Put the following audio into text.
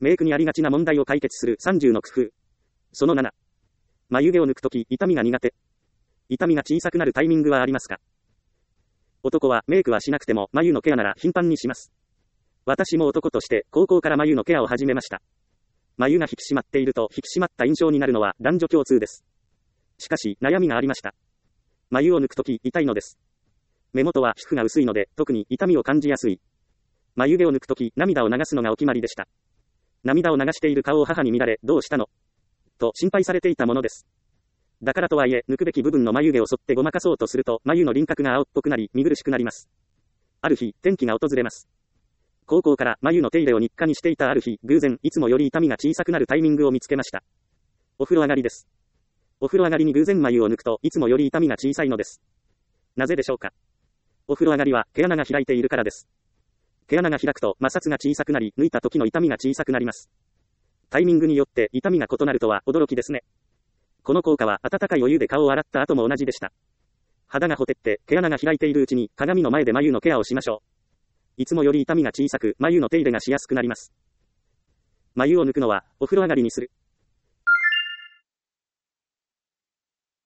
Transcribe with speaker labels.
Speaker 1: メイクにありがちな問題を解決する30の工夫。その7。眉毛を抜くとき、痛みが苦手。痛みが小さくなるタイミングはありますか？男はメイクはしなくても眉のケアなら頻繁にします。私も男として高校から眉のケアを始めました。眉が引き締まっていると引き締まった印象になるのは男女共通です。しかし悩みがありました。眉を抜くとき痛いのです。目元は皮膚が薄いので特に痛みを感じやすい。眉毛を抜くとき涙を流すのがお決まりでした。涙を流している顔を母に見られ、どうしたの？と心配されていたものです。だからとはいえ、抜くべき部分の眉毛を剃ってごまかそうとすると、眉の輪郭が青っぽくなり、見苦しくなります。ある日、転機が訪れます。高校から眉の手入れを日課にしていたある日、偶然、いつもより痛みが小さくなるタイミングを見つけました。お風呂上がりです。お風呂上がりに偶然眉を抜くと、いつもより痛みが小さいのです。なぜでしょうか？お風呂上がりは、毛穴が開いているからです。毛穴が開くと摩擦が小さくなり、抜いた時の痛みが小さくなります。タイミングによって痛みが異なるとは驚きですね。この効果は温かいお湯で顔を洗った後も同じでした。肌がほてって毛穴が開いているうちに鏡の前で眉のケアをしましょう。いつもより痛みが小さく眉の手入れがしやすくなります。眉を抜くのはお風呂上がりにする。